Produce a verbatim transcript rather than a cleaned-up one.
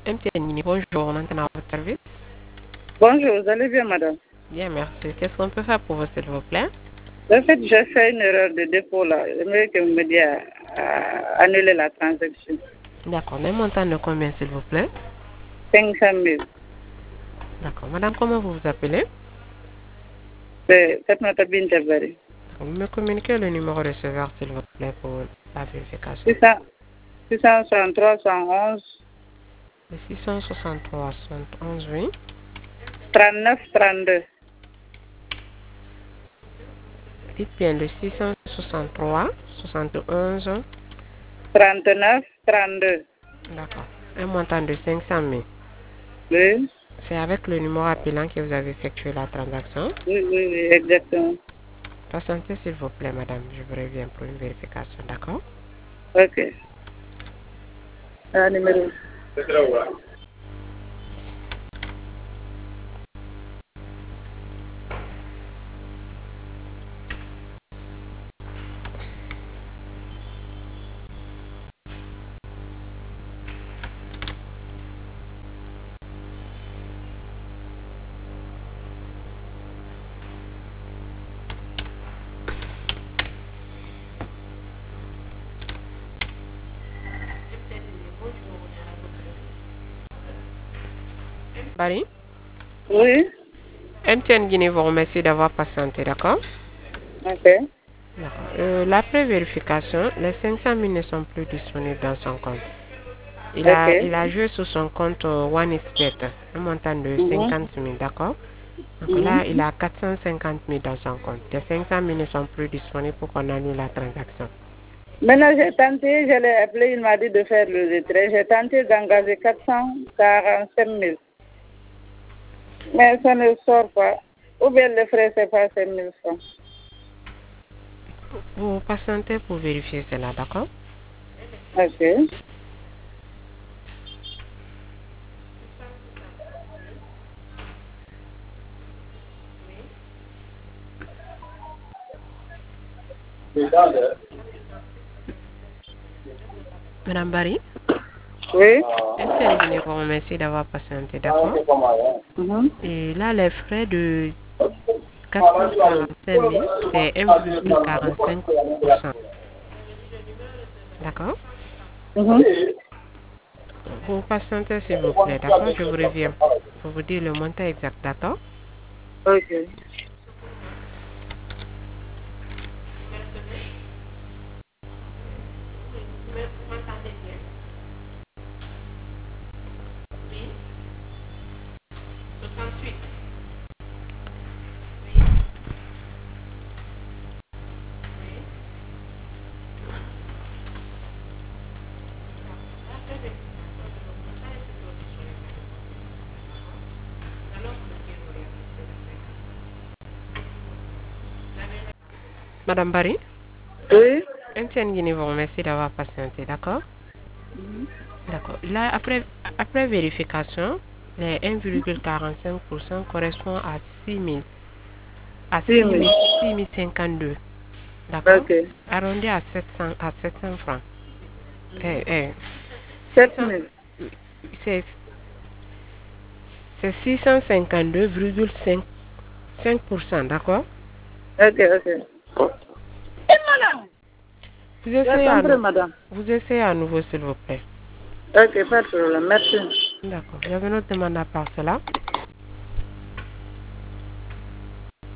M T N, bonjour, on entend à votre service. Bonjour, vous allez bien, madame? Bien, merci. Qu'est-ce qu'on peut faire pour vous, s'il vous plaît? En fait, j'ai fait une erreur de dépôt là. J'aimerais que vous me disiez à, à annuler la transaction. D'accord. Un montant de combien, s'il vous plaît? cinq cent mille. D'accord. Madame, comment vous vous appelez? C'est Fatmata Binta Bari. Vous me communiquez le numéro de receveur, s'il vous plaît, pour la vérification. six cent soixante-trois cent onze. Le six cent soixante-trois cent onze, oui. trente-neuf trente-deux. Dites bien le six cent soixante-trois soixante onze. trente-neuf trente-deux. D'accord. Un montant de cinq cent mille. Oui. C'est avec le numéro appelant que vous avez effectué la transaction? Oui, oui, oui, exactement. Patientez, s'il vous plaît, madame. Je vous reviens pour une vérification, d'accord? Ok. Ah, numéro. Barry? Oui. M T N Guinée vous remercie d'avoir patienté, d'accord? Ok. Euh, la pré-vérification, les cinq cent mille ne sont plus disponibles dans son compte. Il a, Ok. il a joué sur son compte euh, OneXBet, un montant de Mhm. cinquante mille, d'accord? Donc Mhm. là, il a quatre cent cinquante mille dans son compte. Les cinq cent mille ne sont plus disponibles pour qu'on annule la transaction. Maintenant, j'ai tenté, je l'ai appelé, il m'a dit de faire le retrait. J'ai tenté d'engager quatre cent quarante-cinq mille. Mais ça ne sort pas. Ou bien le frais, c'est pas cinq mille francs. Vous patientez pour vérifier cela, d'accord? Ok. Madame Barry? Oui. M T N Guinée vous remercie d'avoir patienté, d'accord? Mhm. Et là, les frais de quatre cent quarante-cinq mille, c'est un virgule quarante-cinq pour cent. D'accord? Mhm. Vous patientez, s'il vous plaît, d'accord? Je vous reviens pour vous dire le montant exact, d'accord? Ok. Madame Barry? Oui. M T N Guinée vous remercie d'avoir patienté, d'accord? D'accord. Là, après, après vérification, les un virgule quarante-cinq pour cent correspond à six mille, à six six mille. mille, six mille cinquante-deux. D'accord? Ok. Arrondi à sept cents, à sept cents francs. Eh, eh, six sept cents, mille. c'est, c'est six cent cinquante-deux virgule cinq pour cent, d'accord? Ok, ok. Et madame? Vous J'ai essayez à, compris, nou- madame. vous essayez à nouveau, s'il vous plaît. Ok, pas de problème. Merci. D'accord. J'avais notre demande à part cela.